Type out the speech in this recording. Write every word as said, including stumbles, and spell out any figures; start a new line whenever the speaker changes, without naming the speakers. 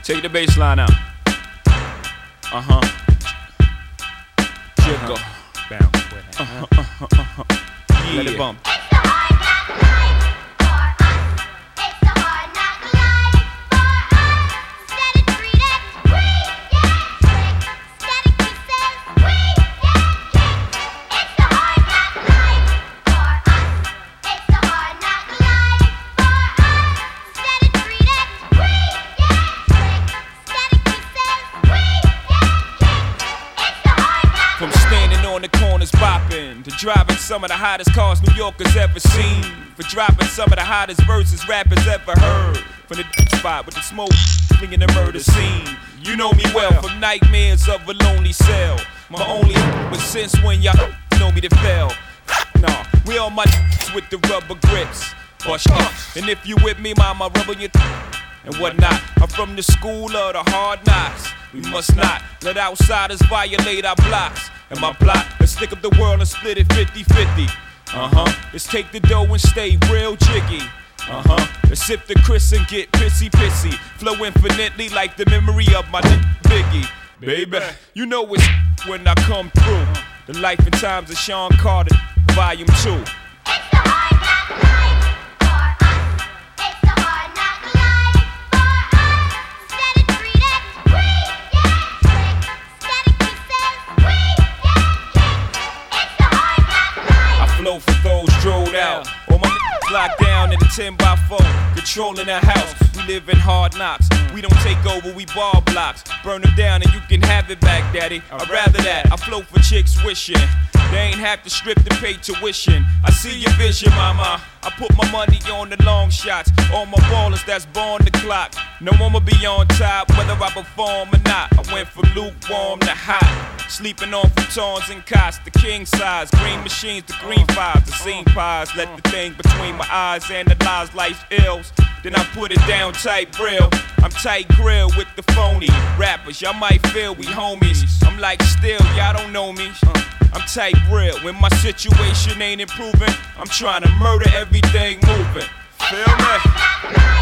Take the bass line out. Uh-huh. Jiggle.
Bounce with it.
Uh-huh, uh-huh, uh-huh. Yeah. Let it bump. From standing on the corners bopping to driving some of the hottest cars New Yorkers ever seen, for dropping some of the hottest verses rappers ever heard, from the deep spot with the smoke flinging the murder scene. You know me well from nightmares of a lonely cell. My only was since when y'all know me to fail. Nah, we all my with the rubber grips. Bush up, and if you with me, mama, rubber your and whatnot. I'm from the school of the hard knocks. We must not let outsiders violate our blocks. And my plot, let's stick up the world and split it fifty fifty. Uh-huh, let's take the dough and stay real jiggy. Uh-huh, let's sip the Chris and get pissy pissy. Flow infinitely like the memory of my Biggie. Baby, you know it's when I come through. The life and times of Sean Carter, volume two. Flow for those drilled out. All my niggas locked down in a ten by four, controlling the house. We live in hard knocks. We don't take over, we ball blocks. Burn them down and you can have it back, daddy. I'd rather that. I flow for chicks wishing they ain't have to strip to pay tuition. I see your vision, mama. I put my money on the long shots. All my ballers that's born the clock. No one will be on top, whether I perform or not. I went from lukewarm to hot. Sleeping on futons and cots, the king size. Green machines, the green fives, the scene pies. Let the thing between my eyes analyze life's ills. Then I put it down tight real. I'm tight grill with the phony rappers. Y'all might feel we homies. I'm like still, y'all don't know me. I'm tight real. When my situation ain't improving, I'm trying to murder everything moving. Feel me?